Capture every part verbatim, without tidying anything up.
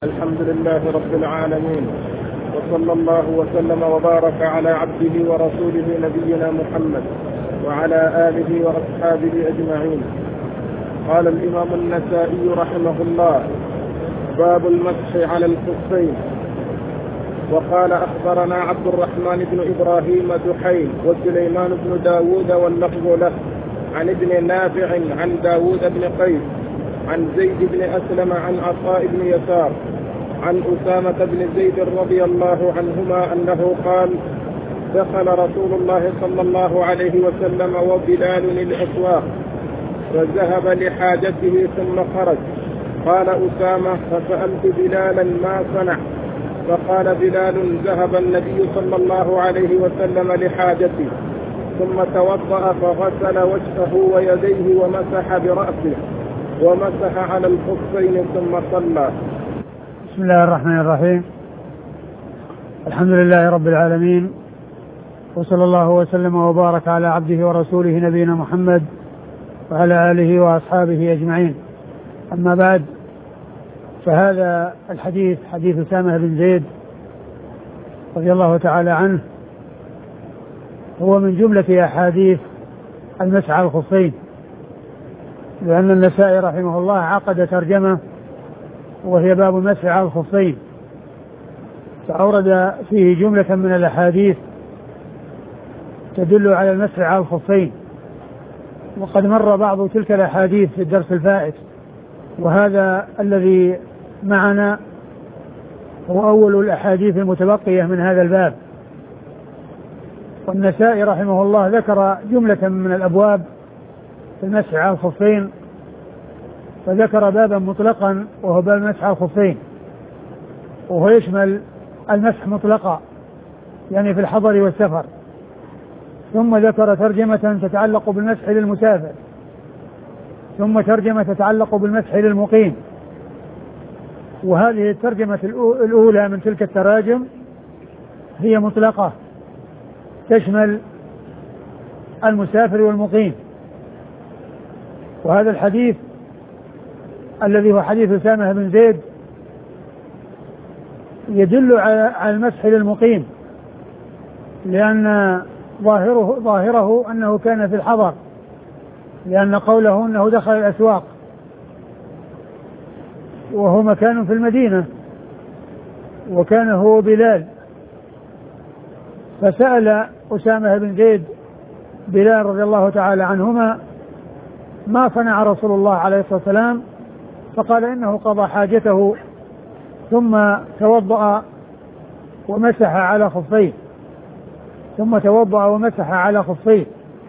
الحمد لله رب العالمين، وصلى الله وسلم وبارك على عبده ورسوله نبينا محمد وعلى آله وأصحابه أجمعين. قال الإمام النسائي رحمه الله: باب المسح على الخفين. وقال: أخبرنا عبد الرحمن بن إبراهيم دحين وسليمان بن داود واللفظ له، عن ابن نافع عن داود بن قيس عن زيد بن أسلم عن عطاء بن يسار عن أسامة بن زيد رضي الله عنهما أنه قال: دخل رسول الله صلى الله عليه وسلم وبلال الأسواق فذهب لحاجته ثم خرج. قال أسامة: فسألت بلالا ما صنع، فقال بلال: ذهب النبي صلى الله عليه وسلم لحاجته ثم توضأ فغسل وجهه ويديه ومسح برأسه ومسح على الخفين ثم صلى. بسم الله الرحمن الرحيم. الحمد لله رب العالمين، وصلى الله وسلم وبارك على عبده ورسوله نبينا محمد وعلى آله وأصحابه أجمعين. أما بعد، فهذا الحديث حديث أسامة بن زيد رضي الله تعالى عنه هو من جملة أحاديث المسح على الخفين، لأن النسائي رحمه الله عقد ترجمة وهي باب المسح على الخفين، فأورد فيه جملة من الأحاديث تدل على المسح على الخفين، وقد مر بعض تلك الأحاديث في الدرس الفائت، وهذا الذي معنا هو أول الأحاديث المتبقية من هذا الباب. والنسائي رحمه الله ذكر جملة من الأبواب في المسح على الخفين، فذكر بابا مطلقا وهو باب المسح على الخفين، وهو يشمل المسح مطلقا يعني في الحضر والسفر. ثم ذكر ترجمة تتعلق بالمسح للمسافر، ثم ترجمة تتعلق بالمسح للمقيم. وهذه الترجمة الأولى من تلك التراجم هي مطلقة تشمل المسافر والمقيم. وهذا الحديث الذي هو حديث أسامة بن زيد يدل على المسح للمقيم، لأن ظاهره, ظاهره أنه كان في الحضر، لأن قوله أنه دخل الأسواق وهو مكان في المدينة، وكان هو بلال، فسأل أسامة بن زيد بلال رضي الله تعالى عنهما: ما صنع رسول الله عليه الصلاة والسلام؟ فقال: إنه قضى حاجته ثم توضأ ومسح على خفيه ثم توضأ ومسح على خفيه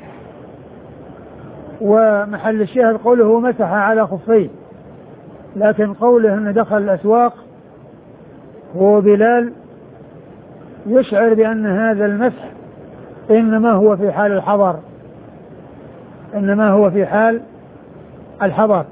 ومحل الشاهد قوله مسح على خفيه، لكن قوله أنه دخل الأسواق هو بلال يشعر بأن هذا المسح إنما هو في حال الحضر، إنما هو في حال الحضر.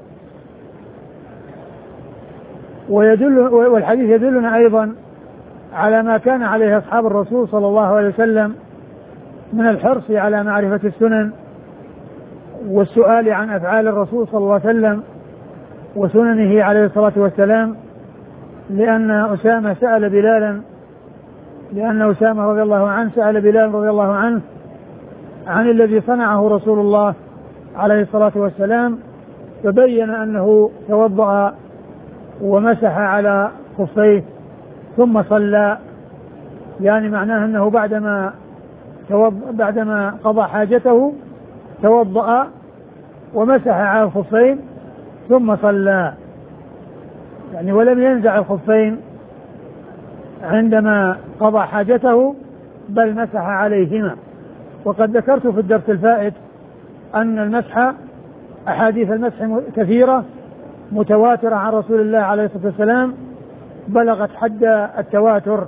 ويدل والحديث يدلنا أيضا على ما كان عليه أصحاب الرسول صلى الله عليه وسلم من الحرص على معرفة السنن والسؤال عن أفعال الرسول صلى الله عليه وسلم وسننه عليه الصلاة والسلام، لأن أسامة سأل بلالا لأن أسامة رضي الله عنه سأل بلال رضي الله عنه عن الذي صنعه رسول الله عليه الصلاة والسلام، فبين أنه توضأ ومسح على خفيه ثم صلى، يعني معناه أنه بعدما بعدما قضى حاجته توضأ ومسح على الخفين ثم صلى، يعني ولم ينزع الخفين عندما قضى حاجته بل مسح عليهما. وقد ذكرت في الدرس الفائت أن المسح أحاديث المسح كثيرة متواترة عن رسول الله عليه الصلاة والسلام بلغت حد التواتر،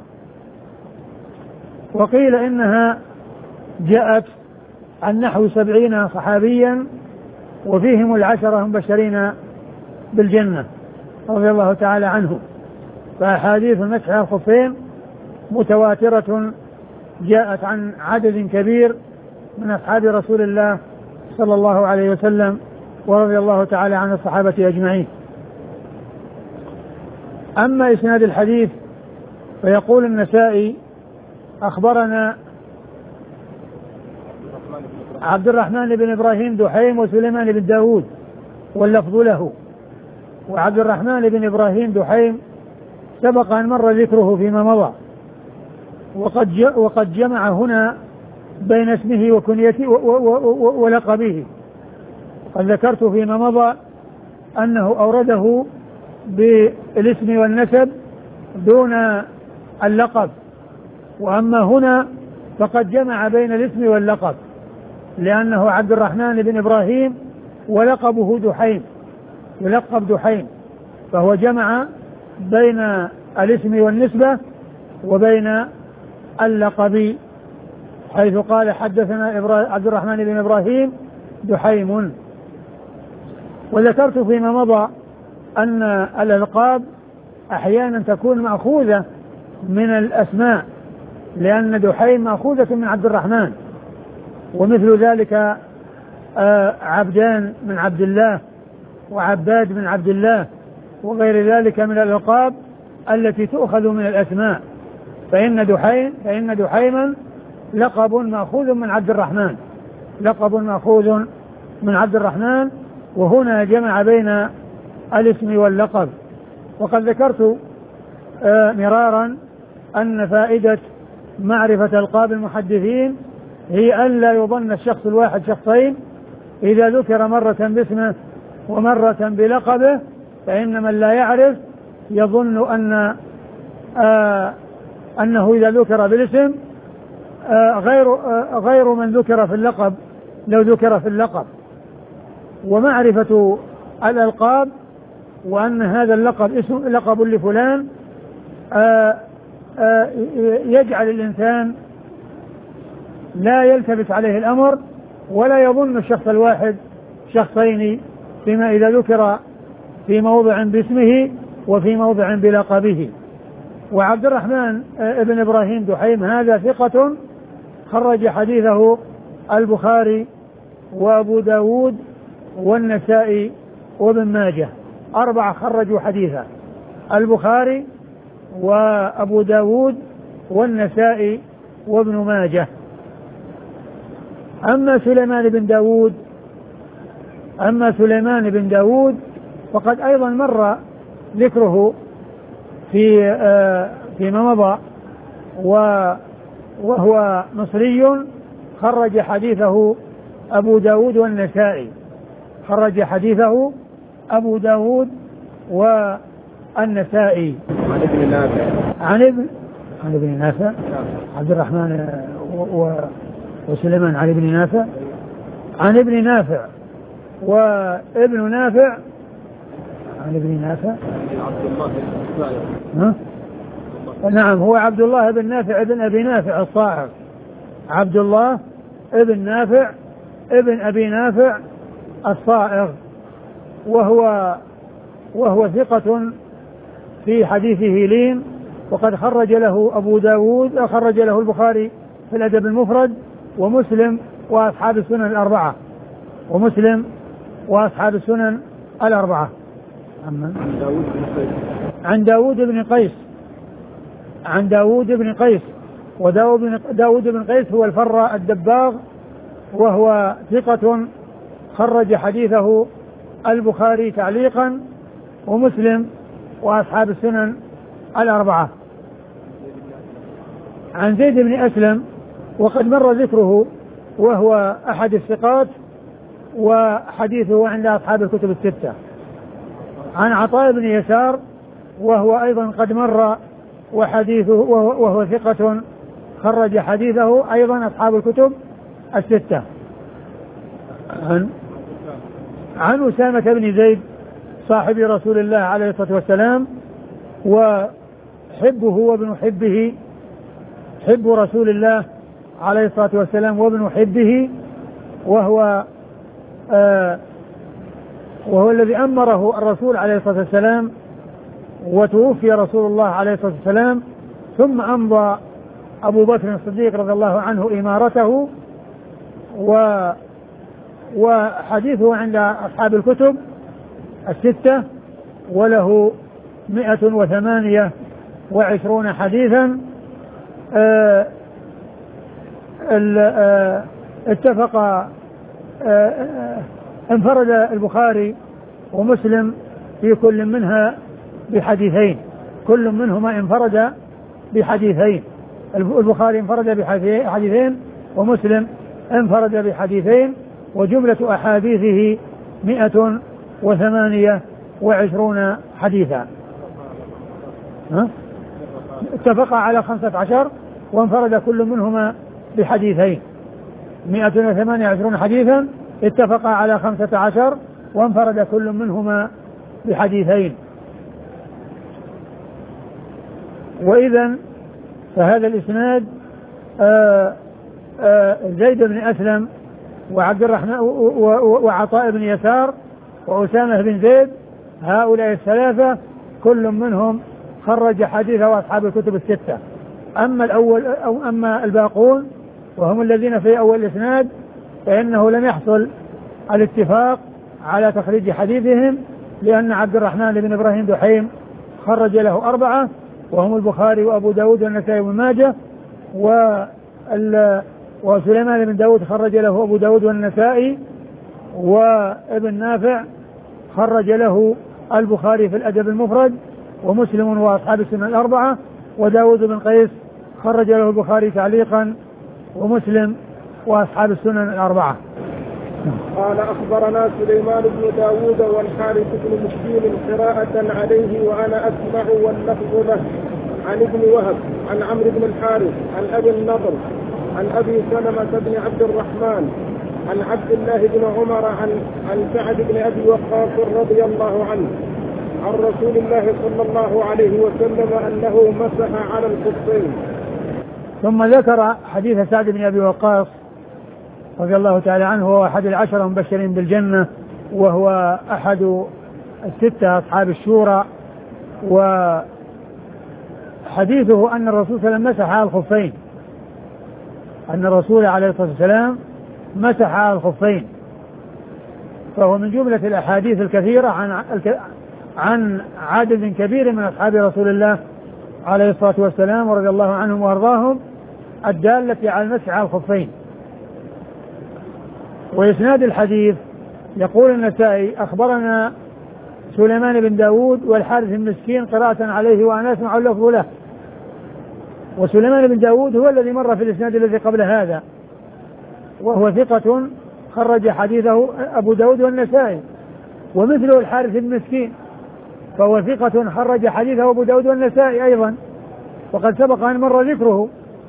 وقيل إنها جاءت عن نحو سبعين صحابيا وفيهم العشرة مبشرين بالجنة رضي الله تعالى عنهم. فأحاديث المسح على الخفين متواترة جاءت عن عدد كبير من أصحاب رسول الله صلى الله عليه وسلم ورضي الله تعالى عن الصحابة أجمعين. أما إسناد الحديث فيقول النسائي أخبرنا عبد الرحمن بن إبراهيم دحيم وسليمان بن داود واللفظ له. وعبد الرحمن بن إبراهيم دحيم سبق أن مر ذكره فيما مضى، وقد وقد جمع هنا بين اسمه وكنيته ولقبه. قد ذكرت فيما مضى أنه أورده بالاسم والنسب دون اللقب، وأما هنا فقد جمع بين الاسم واللقب، لأنه عبد الرحمن بن إبراهيم ولقبه دحيم، يلقب دحيم، فهو جمع بين الاسم والنسبة وبين اللقب، حيث قال حدثنا عبد الرحمن بن إبراهيم دحيم. وذكرت فيما مضى أن الألقاب أحيانا تكون مأخوذة من الأسماء، لأن دحيم مأخوذة من عبد الرحمن، ومثل ذلك عبدان من عبد الله وعباد من عبد الله وغير ذلك من الألقاب التي تؤخذ من الأسماء. فإن دحيم فإن دحيما لقب مأخوذ من عبد الرحمن، لقب مأخوذ من عبد الرحمن، وهنا جمع بين الاسم واللقب. وقد ذكرت مرارا أن فائدة معرفة ألقاب المحدثين هي أن لا يظن الشخص الواحد شخصين إذا ذكر مرة باسمه ومرة بلقبه، فإن من لا يعرف يظن أن آه أنه إذا ذكر بالاسم آه غير آه غير من ذكر في اللقب لو ذكر في اللقب. ومعرفة الألقاب وأن هذا اللقب اسم لقب لفلان آه آه يجعل الإنسان لا يلتبس عليه الأمر ولا يظن الشخص الواحد شخصين، فيما إذا ذكر في موضع باسمه وفي موضع بلقبه. وعبد الرحمن ابن إبراهيم دحيم هذا ثقة خرج حديثه البخاري وأبو داود والنسائي وابن ماجه، أربعة خرجوا حديثه، البخاري وأبو داود والنسائي وابن ماجه. أما سليمان بن داود أما سليمان بن داود فقد أيضا مر ذكره في آه فيما مضى، وهو مصري خرج حديثه أبو داود والنسائي، خرج حديثه أبو داود والنسائي. عن ابن نافع عن ابن عن ابن نافع عبد الرحمن و وسليمان عن ابن نافع عن ابن نافع وابن نافع عن ابن نافع عبد الله ها؟ نعم، هو عبد الله بن نافع ابن أبي نافع الصاعق، عبد الله ابن نافع ابن أبي نافع الصائغ، وهو وهو ثقة في حديثه لين، وقد خرج له أبو داود خرج له البخاري في الأدب المفرد ومسلم وأصحاب السنن الأربعة ومسلم وأصحاب السنن الأربعة. عن داود بن قيس عن داود بن قيس وداود بن قيس هو الفراء الدباغ، وهو ثقة خرج حديثه البخاري تعليقا ومسلم وأصحاب السنن الأربعة. عن زيد بن أسلم وقد مر ذكره، وهو أحد الثقات وحديثه عند أصحاب الكتب الستة. عن عطاء بن يسار وهو أيضا قد مر وحديثه وهو ثقة خرج حديثه أيضا أصحاب الكتب الستة. عن عن أسامة بن زيد صاحب رسول الله عليه الصلاة والسلام وحبه وابن حبه، حب رسول الله عليه الصلاة والسلام وابن حبه، وهو آه وهو الذي أمره الرسول عليه الصلاة والسلام، وتوفي رسول الله عليه الصلاة والسلام، ثم أمضى أبو بكر الصديق رضي الله عنه إمارته، و وحديثه عند أصحاب الكتب الستة، وله مئة وثمانية وعشرون حديثا. آه آه اتفق آه آه انفرد البخاري ومسلم في كل منها بحديثين، كل منهما انفرد بحديثين. البخاري انفرد بحديثين ومسلم انفرد بحديثين، وجملة أحاديثه مئة وثمانية وعشرون حديثا. ها؟ اتفق على خمسة عشر وانفرد كل منهما بحديثين. مئة وثمانية وعشرون حديثا اتفق على خمسة عشر وانفرد كل منهما بحديثين. وإذا فهذا الإسناد آآ آآ زيد بن أسلم وعبد الرحمن وعطاء بن يسار وأسامة بن زيد، هؤلاء الثلاثة كل منهم خرج حديثه أصحاب الكتب الستة. أما الأول أو أما الباقون وهم الذين في أول الإسناد فإنه لم يحصل الاتفاق على تخريج حديثهم، لأن عبد الرحمن بن إبراهيم دحيم خرج له أربعة وهم البخاري وأبو داود والنسائي وابن ماجه، وسليمان بن داود خرج له أبو داود والنسائي، وابن نافع خرج له البخاري في الأدب المفرد ومسلم وأصحاب السنن الأربعة، وداود بن قيس خرج له البخاري تعليقا ومسلم وأصحاب السنن الأربعة. قال أخبرنا سليمان بن داود والحارث بن مسكين قراءة عليه وأنا أسمع واللفظ له، عن ابن وهب عن عمرو بن الحارث عن أبي النضر عن أبي سلمة بن عبد الرحمن عن عبد الله بن عمر عن عن سعد بن أبي وقاص رضي الله عنه عن رسول الله صلى الله عليه وسلم أنه مسح على الخفين. ثم ذكر حديث سعد بن أبي وقاص رضي الله تعالى عنه، وهو أحد العشرة المبشرين بالجنة، وهو أحد الستة أصحاب الشورى. وحديثه أن الرسول صلى الله عليه وسلم مسح على الخفين، أن الرسول عليه الصلاة والسلام مسح على الخفين، فهو من جملة الأحاديث الكثيرة عن عن عدد كبير من أصحاب رسول الله عليه الصلاة والسلام ورضي الله عنهم وأرضاهم الدالة على المسح على الخفين. وإسناد الحديث يقول النسائي أخبرنا سليمان بن داود والحارث المسكين قراءة عليه وأنا أسمع اللفظ له. وسليمان بن داود هو الذي مر في الإسناد الذي قبل هذا، وهو ثقة خرج حديثه أبو داود والنسائي، ومثله الحارث المسكين فهو ثقة خرج حديثه أبو داود والنسائي أيضا، وقد سبق أن مر ذكره.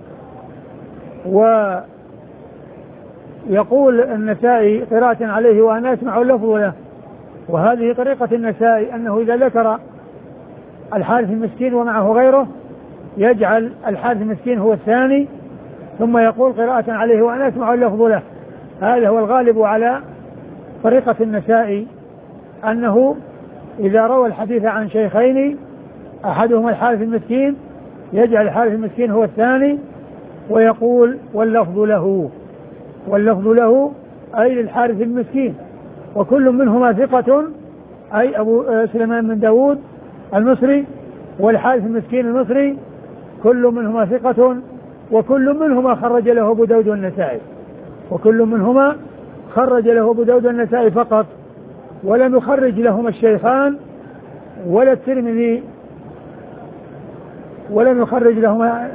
ويقول النسائي قراءة عليه وأنا أسمع اللفظ له، وهذه طريقة النسائي أنه إذا ذكر الحارث المسكين ومعه غيره يجعل الحارث المسكين هو الثاني، ثم يقول قراءة عليه وأنا أسمع اللفظ له. هذا هو الغالب على طريقة النسائي، أنه إذا روى الحديث عن شيخين أحدهما الحارث المسكين يجعل الحارث المسكين هو الثاني ويقول واللفظ له، واللفظ له أي للحارث المسكين، وكل منهما ثقة، أي أبو سليمان بن داود المصري والحارث المسكين المصري، كل منهما ثقة، وكل منهما خرج له أبو داود والنسائي، وكل منهما خرج له أبو داود والنسائي فقط، ولم يخرج لهما الشيخان ولا الترمذي، ولم يخرج لهما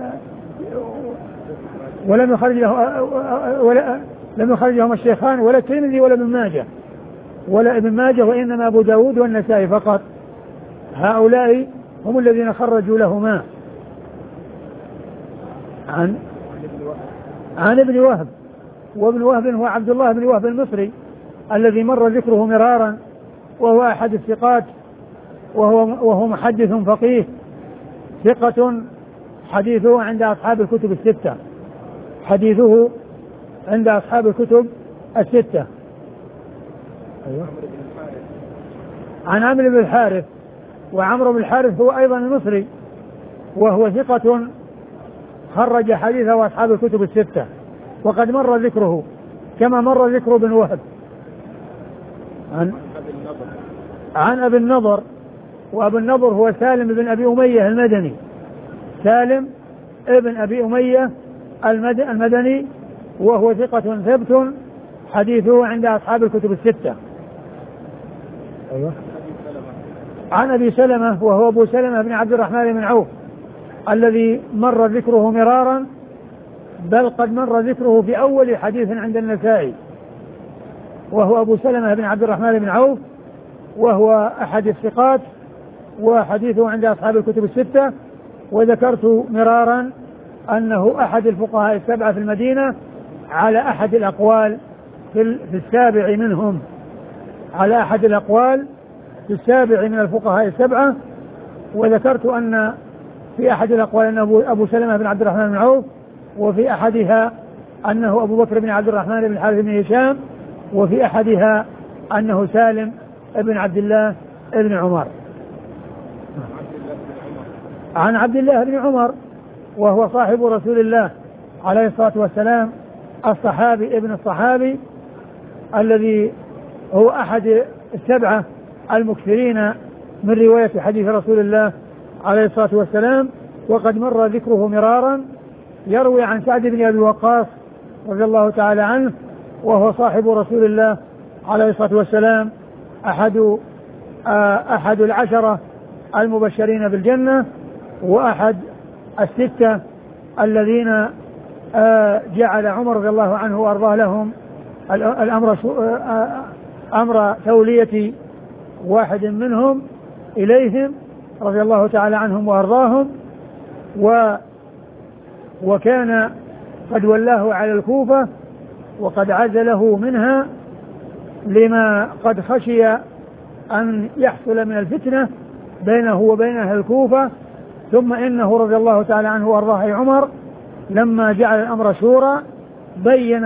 ولم يخرج له ولا لم يخرج لهما الشيخان ولا الترمذي ولا ابن ماجه ولا ابن ماجه وإنما أبو داود والنسائي فقط. هؤلاء هم الذين خرجوا لهما عن عن ابن وهب، وابن وهب هو عبد الله بن وهب المصري الذي مر ذكره مرارا، وهو أحد الثقات، وهو وهو محدث فقيه ثقة، حديثه عند أصحاب الكتب الستة، حديثه عند أصحاب الكتب الستة. أيوة. عن عمرو بن الحارث، وعمرو بن الحارث هو أيضا المصري، وهو ثقة خرج حديثه أصحاب الكتب الستة، وقد مر ذكره كما مر ذكر ابن وهب. عن عن أبي النضر، وأبو النضر هو سالم بن أبي أمية المدني، سالم ابن أبي أمية المدني، وهو ثقة ثبت حديثه عند أصحاب الكتب الستة. أيوة. عن أبي سلمة وهو أبو سلمة بن عبد الرحمن بن عوف الذي مر ذكره مرارا، بل قد مر ذكره في أول حديث عند النسائي، وهو أبو سلمة بن عبد الرحمن بن عوف، وهو أحد الثقات، وحديثه عند أصحاب الكتب الستة. وذكرت مرارا أنه أحد الفقهاء السبعة في المدينة على أحد الأقوال في السابع منهم، على أحد الأقوال في السابع من الفقهاء السبعة. وذكرت أن في أحد الأقوال أنه أبو سلمة بن عبد الرحمن بن عوف، وفي أحدها أنه أبو بكر بن عبد الرحمن بن الحارث بن هشام، وفي أحدها أنه سالم بن عبد الله بن عمر. عن عبد الله بن عمر وهو صاحب رسول الله عليه الصلاة والسلام، الصحابي ابن الصحابي الذي هو أحد السبعة المكثرين من رواية حديث رسول الله عليه الصلاة والسلام، وقد مر ذكره مرارا. يروي عن سعد بن أبي وقاص رضي الله تعالى عنه، وهو صاحب رسول الله عليه الصلاة والسلام، أحد أحد العشرة المبشرين بالجنة، وأحد الستة الذين جعل عمر رضي الله عنه وأرضاه لهم الأمر أمر تولية واحد منهم إليهم رضي الله تعالى عنهم وأرضاهم، و وكان قد ولاه على الكوفة وقد عزله منها لما قد خشي أن يحصل من الفتنة بينه وبين أهل الكوفة. ثم إنه رضي الله تعالى عنه وأرضاه عمر لما جعل الأمر شورى بين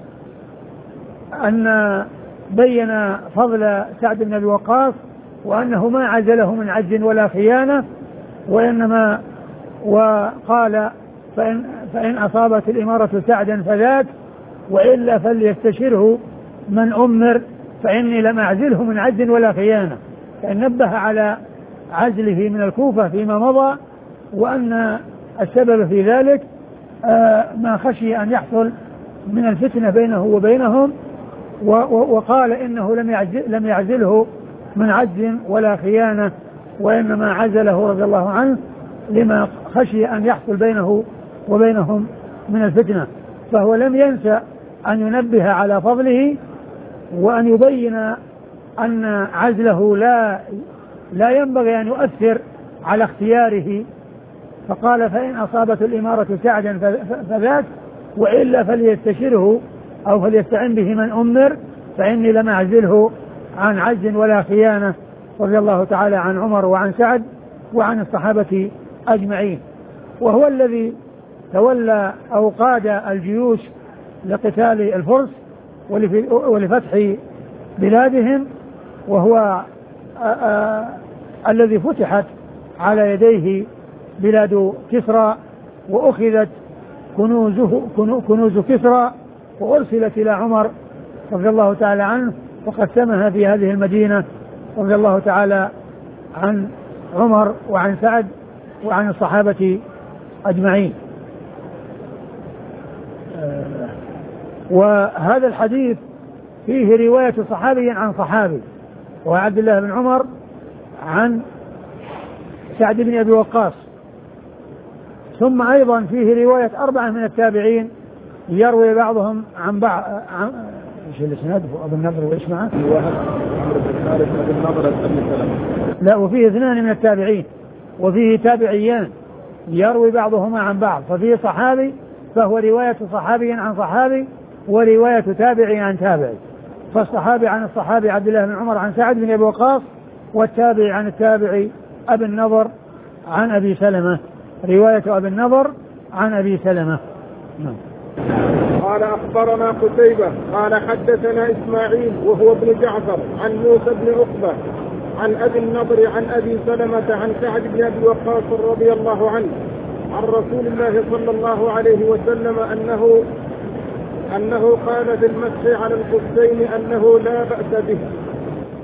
أن بين فضل سعد بن أبي وقاص، وأنه ما عزله من عجز ولا خيانة، وإنما وقال فإن, فإن أصابت الإمارة سعدا فذاك، وإلا فليستشره من أمر فإني لم أعزله من عجز ولا خيانة. فإن نبه على عزله من الكوفة فيما مضى، وأن السبب في ذلك ما خشي أن يحصل من الفتنة بينه وبينهم، وقال إنه لم يعزل لم يعزله من عجز ولا خيانة، وإنما عزله رضي الله عنه لما خشي أن يحصل بينه وبينهم من الفتنة. فهو لم ينسى أن ينبه على فضله، وأن يبين أن عزله لا لا ينبغي أن يؤثر على اختياره. فقال فإن أصابت الإمارة سعدا فذاك، وإلا فليستشره أو فليستعن به من أمر فإني لم أعزله عن عجز ولا خيانة، رضي الله تعالى عن عمر وعن سعد وعن الصحابة أجمعين. وهو الذي تولى أو قاد الجيوش لقتال الفرس ولفتح بلادهم، وهو آآ آآ الذي فتحت على يديه بلاد كسرى، وأخذت كنوزه كنوز كسرى وأرسلت إلى عمر رضي الله تعالى عنه، وقسمها في هذه المدينة رضي الله تعالى عن عمر وعن سعد وعن الصحابة أجمعين. وهذا الحديث فيه رواية صحابي عن صحابي، وعبد الله بن عمر عن سعد بن أبي وقاص. ثم أيضا فيه رواية أربعة من التابعين يروي بعضهم عن بعض عن ايش الاسناد؟ ابو النضر وايش معه؟ لا، وفيه اثنان من التابعين، وفيه تابعيان يروي بعضهما عن بعض، ففيه صحابي فهو رواية صحابي عن صحابي، ورواية تابعي عن تابعي. فالصحابي عن الصحابي عبد الله بن عمر عن سعد بن أبي وقاص، والتابعي عن التابعي أبي النضر عن أبي سلمة، رواية أبي النضر عن أبي سلمة. نعم. قال أخبرنا قتيبة قال حدثنا إسماعيل وهو ابن جعفر عن موسى بن عقبة عن أبي النضر عن أبي سلمة عن سعد بن أبي وقاص رضي الله عنه عن رسول الله صلى الله عليه وسلم أنه أنه قال في المسح على الخفين أنه لا بأس به.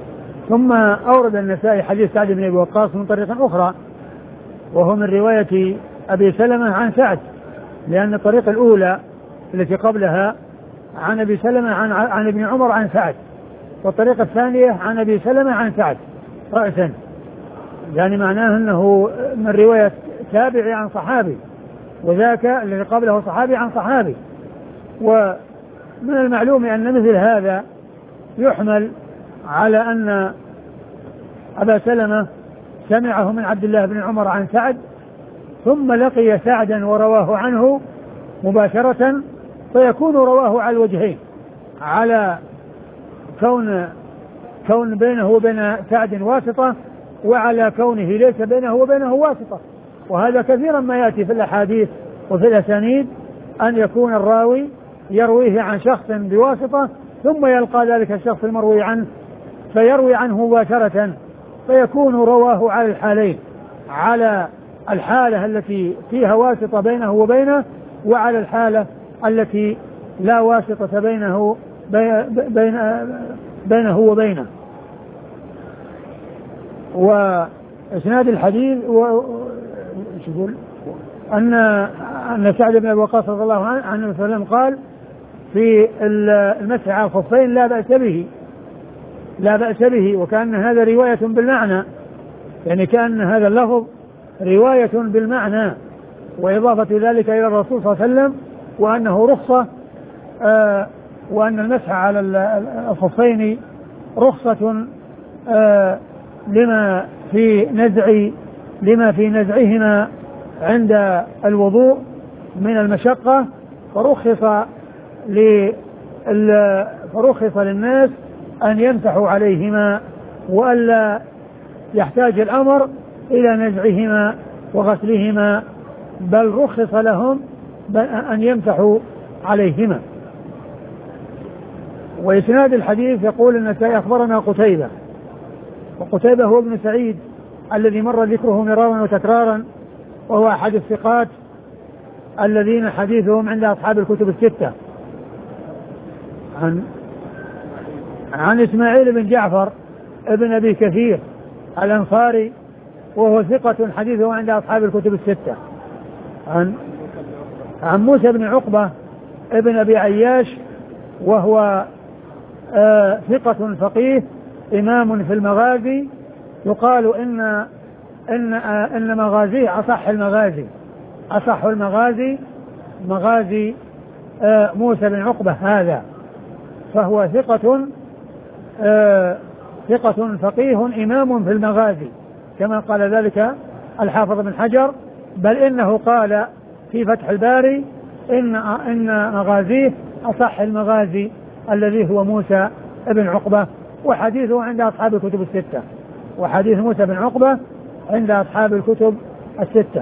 ثم أورد النسائي حديث سعد بن أبي وقاص من طريق أخرى، وهو من رواية أبي سلمة عن سعد، لأن الطريقة الأولى التي قبلها عن أبي سلمة عن, عن ابن عمر عن سعد، والطريقة الثانية عن أبي سلمة عن سعد رأسا، يعني معناه أنه من رواية تابعي عن صحابي، وذاك الذي قبله صحابي عن صحابي. ومن المعلوم أن مثل هذا يحمل على أن أبا سلمة سمعه من عبد الله بن عمر عن سعد، ثم لقي سعدا ورواه عنه مباشرة، فيكون رواه على الوجهين، على كون كون بينه وبين سعد واسطة، وعلى كونه ليس بينه وبينه واسطة. وهذا كثيرا ما يأتي في الأحاديث وفي الأسانيد، أن يكون الراوي يرويه عن شخص بواسطة، ثم يلقى ذلك الشخص المروي عنه فيروي عنه مباشرة، فيكون رواه على الحالين، على الحالة التي فيها واسطة بينه وبينه، وعلى الحالة التي لا واسطة بينه بين بينه وبينه. وإسناد الحديث يقول أن أن سعد بن أبي وقاص رضي الله عنه عن النبي صلى الله عليه وسلم قال في المسح على الخفين لا بأس به، لا بأس به، وكأن هذا رواية بالمعنى، يعني كأن هذا اللفظ رواية بالمعنى، وإضافة ذلك إلى الرسول صلى الله عليه وسلم، وأنه رخصة، آه وأن المسح على الخفين رخصة آه لما في نزع لما في نزعهما عند الوضوء من المشقة، فرخص فرخص للناس أن يمسحوا عليهما، وألا يحتاج الأمر إلى نزعهما وغسلهما، بل رخص لهم أن يمسحوا عليهما. وإسناد الحديث يقول النسائي أخبرنا قتيبة، وقتيبة هو ابن سعيد الذي مر ذكره مرارا وتكرارا، وهو أحد الثقات الذين حديثهم عند أصحاب الكتب الستة. عن عن إسماعيل بن جعفر ابن أبي كثير الأنصاري، وهو ثقة حديثه عند أصحاب الكتب الستة. عن عن موسى بن عقبة ابن أبي عياش، وهو آه ثقة فقيه إمام في المغازي، يقال إن إن آه إن مغازيه أصح المغازي أصح المغازي مغازي آه موسى بن عقبة هذا، فهو ثقة آه ثقة فقيه إمام في المغازي، كما قال ذلك الحافظ بن حجر، بل إنه قال في فتح الباري إن إن مغازيه أصح المغازي الذي هو موسى بن عقبة، وحديثه عند أصحاب الكتب الستة، وحديث موسى بن عقبة عند أصحاب الكتب الستة.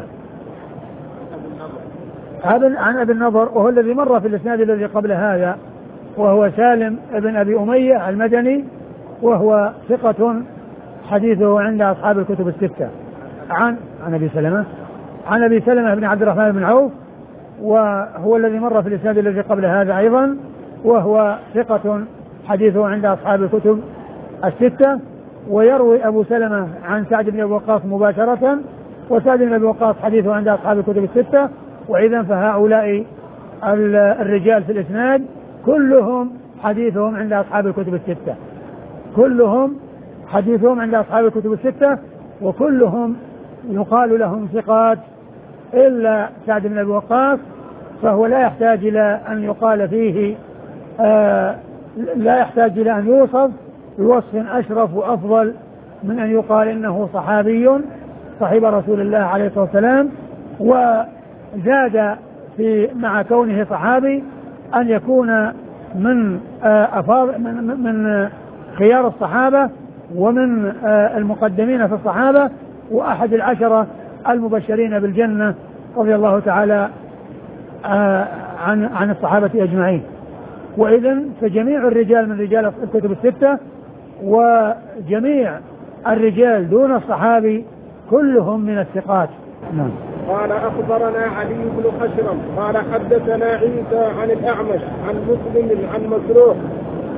عن أبي النضر، وهو الذي مر في الإسناد الذي قبل هذا، وهو سالم بن أبي أمية المدني، وهو ثقة حديثه عند أصحاب الكتب الستة. عن عن أبي سلمة عن أبي سلمة بن عبد الرحمن بن عوف، وهو الذي مر في الإسناد الذي قبل هذا أيضا، وهو ثقة حديثه عند أصحاب الكتب الستة. ويروي أبو سلمة عن سعد بن أبي وقاص مباشرة، وسعد بن أبي وقاص حديثه عند أصحاب الكتب الستة. وإذا فهؤلاء الرجال في الإسناد كلهم حديثهم عند أصحاب الكتب الستة، كلهم حديثهم عند أصحاب الكتب الستة، وكلهم يقال لهم ثقات إلا سعد بن أبي وقاص، فهو لا يحتاج إلى أن يقال فيه آه لا يحتاج إلى أن يوصف بوصف أشرف وأفضل من أن يقال إنه صحابي صحيب رسول الله عليه الصلاة والسلام. وزاد في مع كونه صحابي أن يكون من آه أفاض من, من خيار الصحابة، ومن آه المقدمين في الصحابة، وأحد العشرة المبشرين بالجنة رضي الله تعالى آه عن عن الصحابة أجمعين. وإذن فجميع الرجال من رجال الكتب الستة، وجميع الرجال دون الصحابي كلهم من الثقات. نعم. قال أخبرنا علي بن خشرم قال حدثنا عيسى عن الأعمش عن مسلم عن مسروق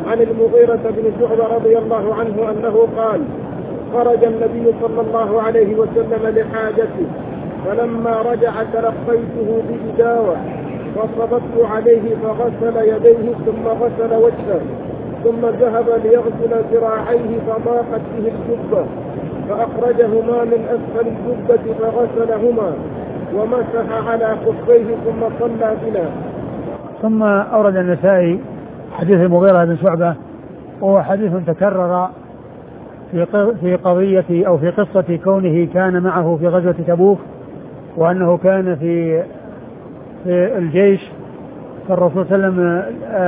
عن المغيرة بن شعبة رضي الله عنه أنه قال: خرج النبي صلى الله عليه وسلم لحاجته، فلما رجع تلقيته بإداوة فصببت عليه فغسل يديه ثم غسل وجهه، ثم ذهب ليغسل ذراعيه فضاقت به الجبة فأخرجهما من أسفل الجبة فغسلهما ومسح على خفيه ثم صلى بنا. ثم أورد النسائي حديث المغيرة بن شعبة، وهو حديث تكرر في قضية أو في قصة كونه كان معه في غزوة تبوك، وأنه كان في في الجيش، فالرسول صلى الله عليه وسلم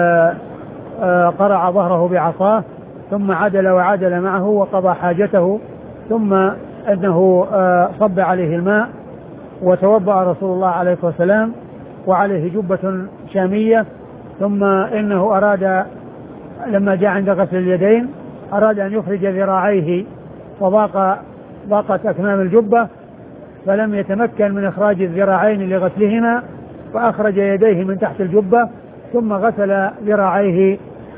قرع ظهره بعصاه ثم عدل وعدل معه وقضى حاجته، ثم أنه صب عليه الماء وتوضأ رسول الله عليه الصلاة والسلام وعليه جبة شامية، ثم إنه أراد لما جاء عند غسل اليدين أراد أن يخرج ذراعيه وضاق ضاقت أكمام الجبة فلم يتمكن من إخراج الذراعين لغسلهما، فأخرج يديه من تحت الجبة ثم غسل ذراعيه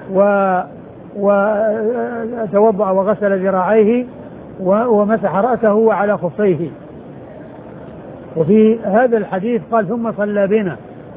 وتوضأ وغسل ذراعيه ومسح رأسه وعلى خفيه. وفي هذا الحديث قال ثم صلى بنا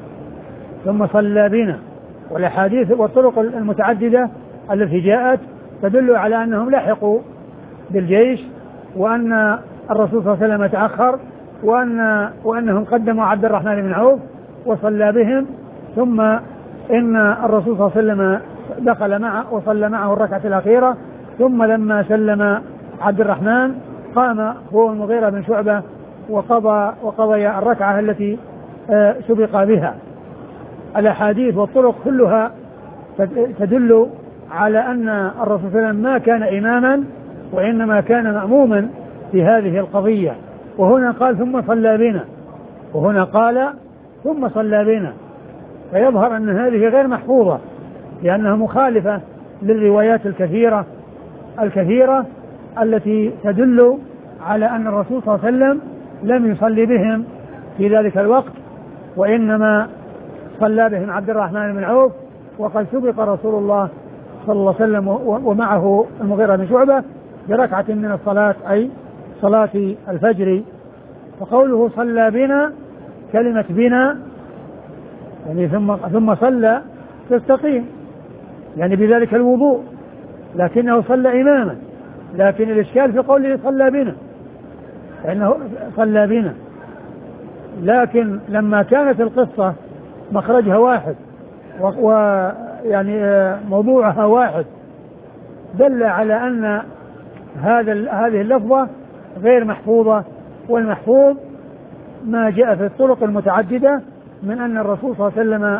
ثم صلى بنا والأحاديث والطرق المتعددة التي جاءت تدل على أنهم لحقوا بالجيش، وأن الرسول صلى الله عليه وسلم تأخر، وأن وأنهم قدموا عبد الرحمن بن عوف وصلى بهم، ثم إن الرسول صلى الله عليه وسلم دخل معه وصلى معه الركعة الأخيرة، ثم لما سلم عبد الرحمن قام هو المغيرة بن شعبة وقضى وقضي الركعة التي سبق بها. الأحاديث والطرق كلها تدل على أن الرسول صلى الله عليه وسلم ما كان إماما وإنما كان مأموما في هذه القضية. وهنا قال ثم صلى بنا، وهنا قال ثم صلى بنا، فيظهر أن هذه غير محفوظة لأنها مخالفة للروايات الكثيرة الكثيرة التي تدل على أن الرسول صلى الله عليه وسلم لم يصلي بهم في ذلك الوقت، وإنما صلى بهم عبد الرحمن بن عوف، وقد سبق رسول الله صلى الله عليه وسلم ومعه المغيرة بن شعبة بركعة من الصلاة أي صلاة الفجر. فقوله صلى بنا كلمة بنا يعني ثم ثم صلى تستقيم يعني بذلك الوضوء، لكنه صلى إماما، لكن الإشكال في قوله صلى بنا فإنه صلى بنا، لكن لما كانت القصة مخرجها واحد ويعني موضوعها واحد دل على أن هذا هذه اللفظة غير محفوظة، والمحفوظ ما جاء في الطرق المتعددة من أن الرسول صلى الله عليه وسلم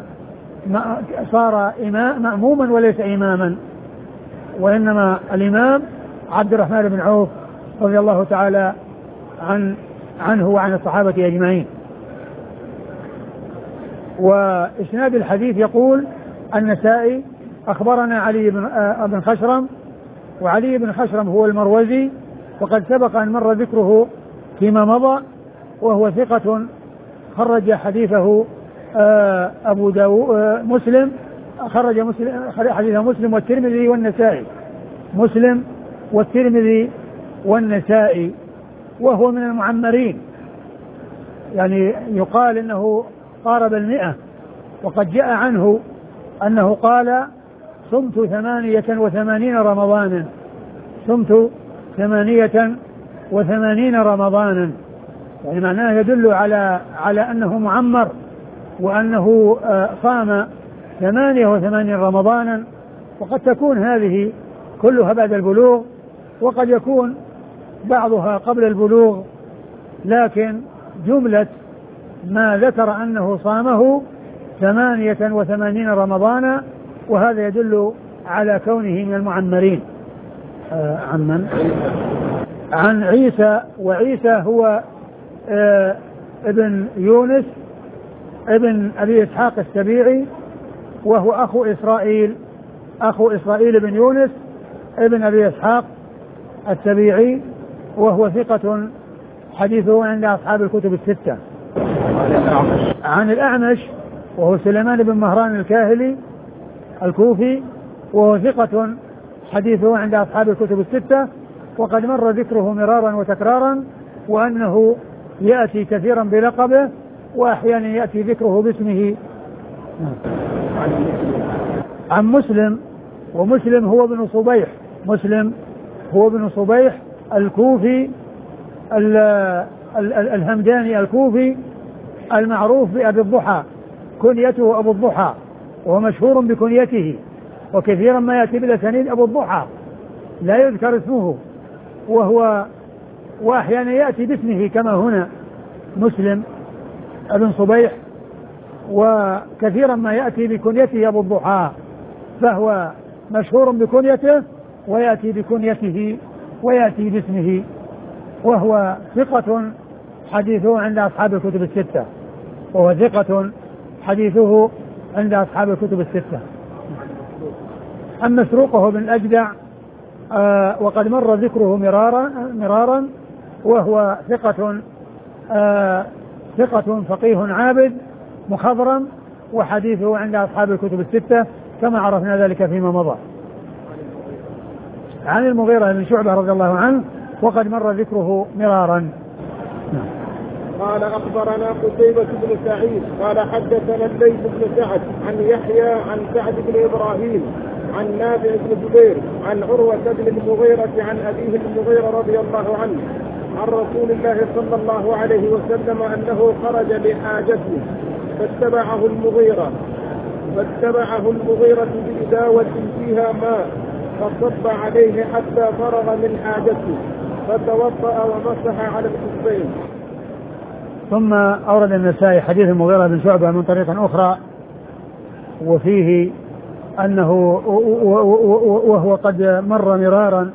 صار إمام مأموما وليس إماما، وإنما الإمام عبد الرحمن بن عوف رضي الله تعالى عن عنه وعن الصحابة أجمعين. وإسناد الحديث يقول النسائي أخبرنا علي بن, بن خشرم، وعلي بن خشرم هو المروزي، وقد سبق أن مر ذكره فيما مضى، وهو ثقة خرج حديثه أبو داود مسلم خرج مسلم حديثه مسلم والترمذي والنسائي مسلم والترمذي والنسائي، وهو من المعمرين، يعني يقال إنه قارب المئة، وقد جاء عنه أنه قال صمت ثمانية وثمانين رمضانا صمت ثمانية وثمانين رمضانا، يعني معناه يدل على على أنه معمر، وأنه صام ثمانية وثمانين رمضانا. وقد تكون هذه كلها بعد البلوغ، وقد يكون بعضها قبل البلوغ، لكن جملة ما ذكر أنه صامه ثمانية وثمانين رمضانا، وهذا يدل على كونه من المعمرين. آه عن من؟ عن عيسى، وعيسى هو آه ابن يونس ابن أبي إسحاق السبيعي، وهو أخو إسرائيل أخو إسرائيل بن يونس ابن أبي إسحاق السبيعي، وهو ثقة حديثه عند أصحاب الكتب الستة. عن الأعمش وهو سليمان بن مهران الكاهلي الكوفي، وهو ثقة حديثه عند أصحاب الكتب الستة، وقد مر ذكره مرارا وتكرارا، وأنه يأتي كثيرا بلقبه وأحيانا يأتي ذكره باسمه. عن مسلم، ومسلم هو ابن صبيح، مسلم هو ابن صبيح الكوفي الهمداني الكوفي المعروف بأبي الضحى، كنيته أبو الضحى، وهو مشهور بكنيته، وكثيرا ما يأتي بالأسانيد أبو الضحى لا يذكر اسمه، وهو وأحيانا يأتي باسمه كما هنا مسلم ابن صبيح، وكثيرا ما يأتي بكنيته أبو الضحى، فهو مشهور بكنيته ويأتي بكنيته ويأتي باسمه، وهو ثقة حديثه عند أصحاب الكتب الستة، وهو ثقة حديثه عند أصحاب الكتب الستة. أما مسروقه بن الأجدع آه وقد مر ذكره مرارا مرارا وهو ثقة آه ثقة فقيه عابد مخضرم، وحديثه عند أصحاب الكتب الستة كما عرفنا ذلك فيما مضى. عن المغيرة بن شعبة رضي الله عنه وقد مر ذكره مرارا. قال أخبرنا قتيبة بن سعيد قال حدثنا الليث بن سعد عن يحيى عن سعد بن إبراهيم عن نافع بن جبير عن عروة بن المغيرة عن أبيه المغيرة رضي الله عنه عن رسول الله صلى الله عليه وسلم أنه خرج لحاجته فاتبعه المغيرة فاتبعه المغيرة بإداوة فيها ماء فصب عليه حتى فرغ من حاجته فتوضأ ومسح على الخفين. ثم أورد النسائي حديث المغيرة بن شعبة من طريق أخرى، وفيه أنه وهو قد مر مرارا،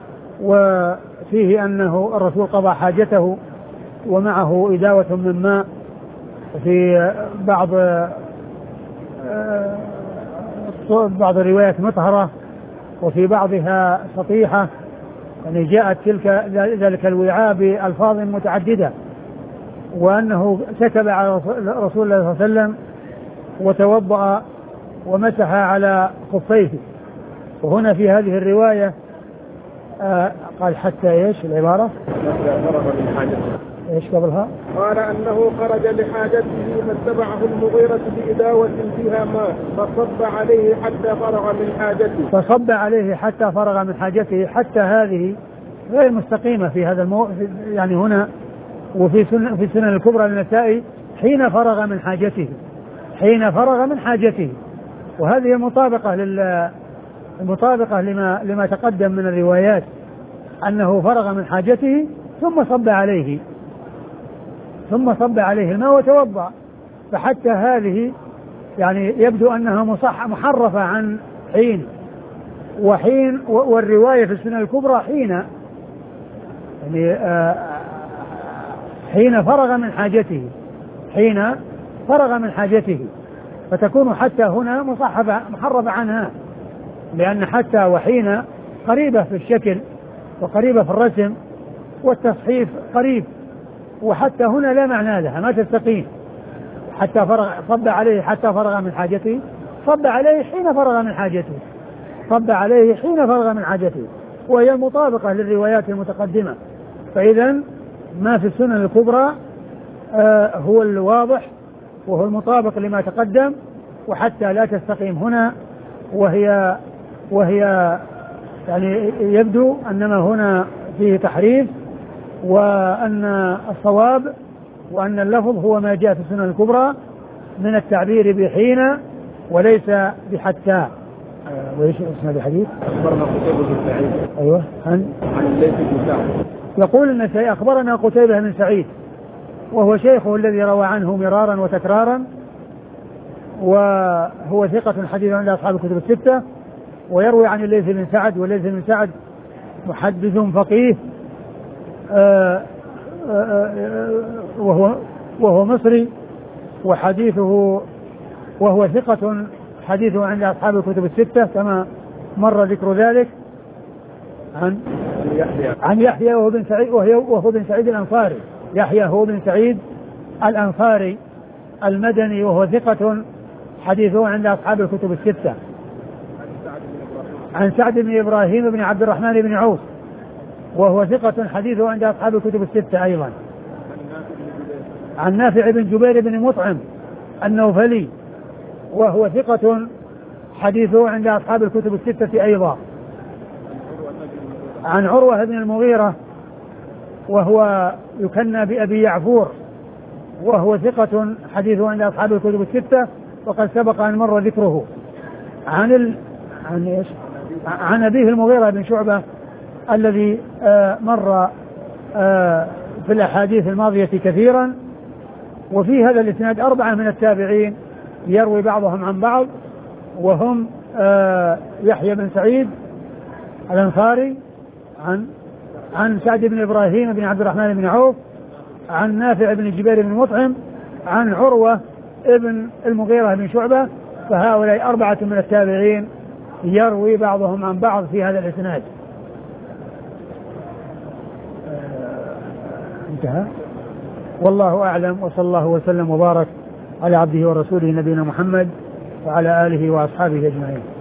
وفيه أنه الرسول قضى حاجته ومعه إداوة من ماء، في بعض بعض الروايات مطهرة وفي بعضها سطيحة، يعني جاءت تلك ذلك الوعاء بألفاظ متعددة، وأنه كتب على رسول الله صلى الله عليه وسلم وتوضأ ومسح على خفيه. وهنا في هذه الرواية آه قال حتى ايش العبارة؟ فرغ من حاجته. ايش قبلها؟ قال أنه خرج لحاجته فاتبعه المغيرة بإداوة فيها ماء فصب عليه حتى فرغ من حاجته. فصب عليه حتى فرغ من حاجته، حتى هذه غير مستقيمة في هذا المو... يعني هنا وفي سنن في السنن الكبرى للنسائي حين فرغ من حاجته، حين فرغ من حاجته، وهذه مطابقة لل المطابقة لما لما تقدم من الروايات، أنه فرغ من حاجته ثم صب عليه ثم صب عليه الماء وتوضأ. فحتى هذه يعني يبدو أنها مصح محرفة عن حين وحين، والرواية في السنن الكبرى حين يعني آه حين فرغ من حاجته، حين فرغ من حاجته، فتكون حتى هنا مصحفة محرفة عنها، لأن حتى وحين قريبة في الشكل وقريبة في الرسم، والتصحيف قريب، وحتى هنا لا معنى لها ما تستقيم. حتى فرغ صب عليه حتى فرغ من حاجته، صب عليه حين فرغ من حاجته، صب عليه حين فرغ من حاجته، وهي مطابقة للروايات المتقدمة. فإذا ما في السنن الكبرى آه هو الواضح وهو المطابق لما تقدم، وحتى لا تستقيم هنا، وهي وهي يعني يبدو أنما هنا فيه تحريف، وأن الصواب وأن اللفظ هو ما جاء في السنن الكبرى من التعبير بحين وليس بحتى. آه وإيش اسمه الحديث؟ أخبرنا قتيبة بن سعيد. أيوه. عن عن الليث بن سعد. يقول النسائي أخبرنا قتيبة بن سعيد، وهو شيخه الذي روى عنه مرارا وتكرارا، وهو ثقة حديث عند أصحاب الكتب الستة، ويروي عن الليث بن سعد، والليث بن سعد محدث فقيه آآ آآ وهو وهو مصري، وحديثه وهو ثقة حديثه عند أصحاب الكتب الستة كما مر ذكر ذلك. عن يحيى عن يحيى وهو بن سعيد وهو بن سعيد الأنصاري، يحيى هو بن سعيد الأنصاري المدني، وهو ثقة حديثه عند أصحاب الكتب الستة. عن سعد بن إبراهيم بن عبد الرحمن بن عوف وهو ثقة حديثه عند أصحاب الكتب الستة أيضا. عن نافع بن جبير بن مطعم النوفلي وهو ثقة حديثه عند أصحاب الكتب الستة أيضا. عن عروة بن المغيرة وهو يكنى بأبي يعفور وهو ثقة حديثه عند أصحاب الكتب الستة وقد سبق أن مر ذكره. عن ال... عن إيش؟ عن أبيه المغيرة بن شعبة الذي آه مر آه في الأحاديث الماضية كثيرا. وفي هذا الإسناد أربعة من التابعين يروي بعضهم عن بعض وهم آه يحيى بن سعيد الأنصاري عن عن سعد بن إبراهيم بن عبد الرحمن بن عوف عن نافع بن جبير بن مطعم عن عروة ابن المغيرة بن شعبة. فهؤلاء أربعة من التابعين يروي بعضهم عن بعض في هذا الإسناد. انتهى. والله أعلم وصلى الله وسلم وبارك على عبده ورسوله نبينا محمد وعلى آله وأصحابه أجمعين.